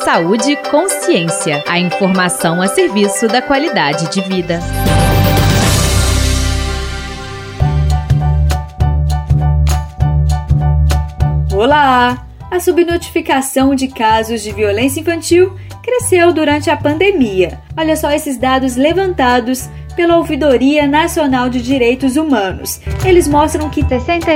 Saúde e Consciência. A informação a serviço da qualidade de vida. Olá! A subnotificação de casos de violência infantil cresceu durante a pandemia. Olha só esses dados levantados pela Ouvidoria Nacional de Direitos Humanos. Eles mostram que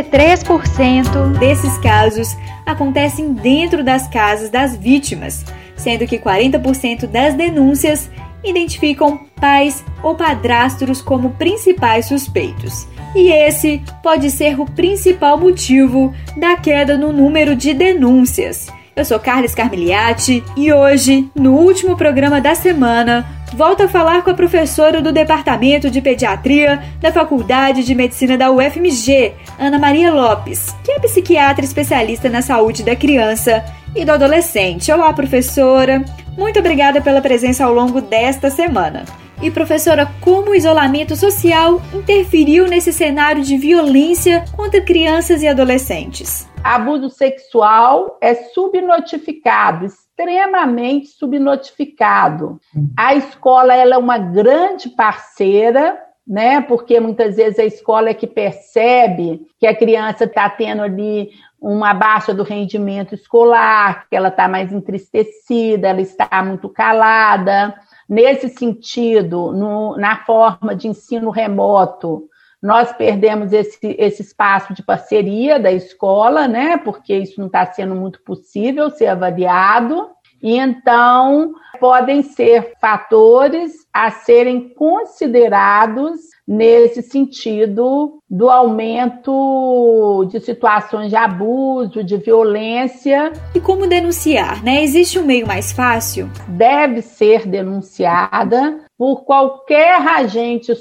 63% desses casos acontecem dentro das casas das vítimas, sendo que 40% das denúncias identificam pais ou padrastros como principais suspeitos. E esse pode ser o principal motivo da queda no número de denúncias. Eu sou Carlos Carmiliati e hoje, no último programa da semana, volto a falar com a professora do Departamento de Pediatria da Faculdade de Medicina da UFMG, Ana Maria Lopes, que é psiquiatra especialista na saúde da criança e do adolescente. Olá, professora! Muito obrigada pela presença ao longo desta semana. E, professora, como o isolamento social interferiu nesse cenário de violência contra crianças e adolescentes? Abuso sexual é subnotificado, extremamente subnotificado. A escola ela é uma grande parceira, né? Porque muitas vezes a escola é que percebe que a criança está tendo ali uma baixa do rendimento escolar, que ela está mais entristecida, ela está muito calada. Nesse sentido, na forma de ensino remoto, nós perdemos esse espaço de parceria da escola, né? Porque isso não está sendo muito possível ser avaliado. E então, podem ser fatores a serem considerados nesse sentido do aumento de situações de abuso, de violência. E como denunciar, né? Existe um meio mais fácil? Deve ser denunciada por qualquer agente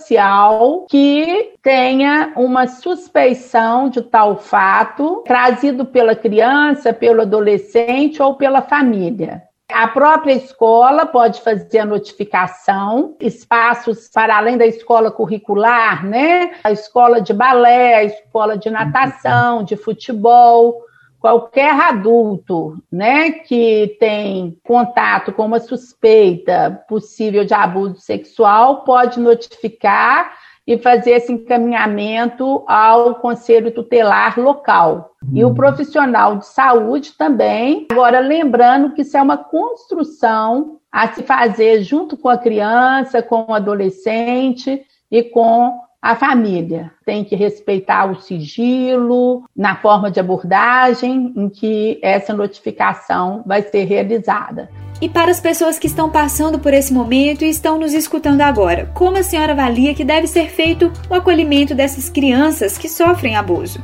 social que tenha uma suspeição de tal fato, trazido pela criança, pelo adolescente ou pela família. A própria escola pode fazer a notificação, espaços para além da escola curricular, né? A escola de balé, a escola de natação, de futebol. Qualquer adulto, né, que tem contato com uma suspeita possível de abuso sexual pode notificar e fazer esse encaminhamento ao Conselho Tutelar local. E o profissional de saúde também. Agora, lembrando que isso é uma construção a se fazer junto com a criança, com o adolescente e com a família. Tem que respeitar o sigilo na forma de abordagem em que essa notificação vai ser realizada. E para as pessoas que estão passando por esse momento e estão nos escutando agora, como a senhora avalia que deve ser feito o acolhimento dessas crianças que sofrem abuso?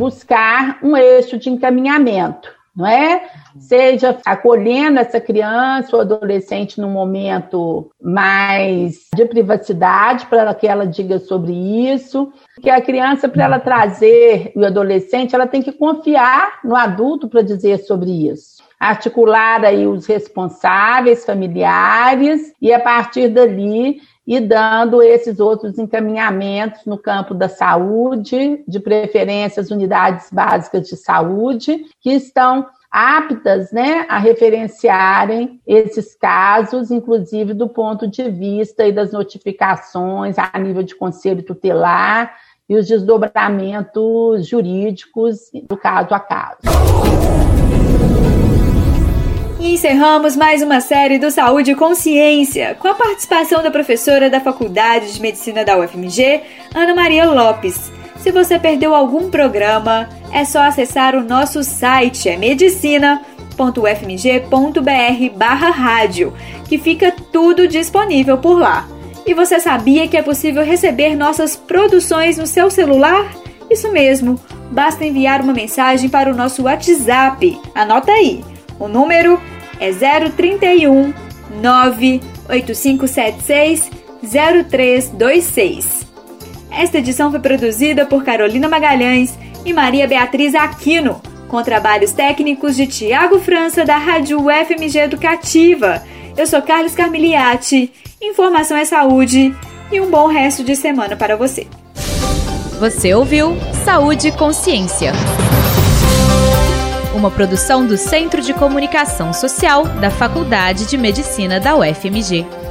Buscar um eixo de encaminhamento, não é? Seja acolhendo essa criança ou adolescente num momento mais de privacidade para que ela diga sobre isso, porque a criança, para ela trazer o adolescente, ela tem que confiar no adulto para dizer sobre isso. Articular aí os responsáveis familiares e, a partir dali, ir dando esses outros encaminhamentos no campo da saúde, de preferência as unidades básicas de saúde, que estão aptas, né, a referenciarem esses casos, inclusive do ponto de vista e das notificações a nível de conselho tutelar e os desdobramentos jurídicos do caso a caso. E encerramos mais uma série do Saúde e Consciência, com a participação da professora da Faculdade de Medicina da UFMG, Ana Maria Lopes. Se você perdeu algum programa, é só acessar o nosso site, é medicina.ufmg.br/rádio, que fica tudo disponível por lá. E você sabia que é possível receber nossas produções no seu celular? Isso mesmo, basta enviar uma mensagem para o nosso WhatsApp. Anota aí, o número é 031 98576 0326. Esta edição foi produzida por Carolina Magalhães e Maria Beatriz Aquino, com trabalhos técnicos de Tiago França, da Rádio UFMG Educativa. Eu sou Carlos Carmiliati, informação é saúde e um bom resto de semana para você. Você ouviu Saúde e Consciência. uma produção do Centro de Comunicação Social da Faculdade de Medicina da UFMG.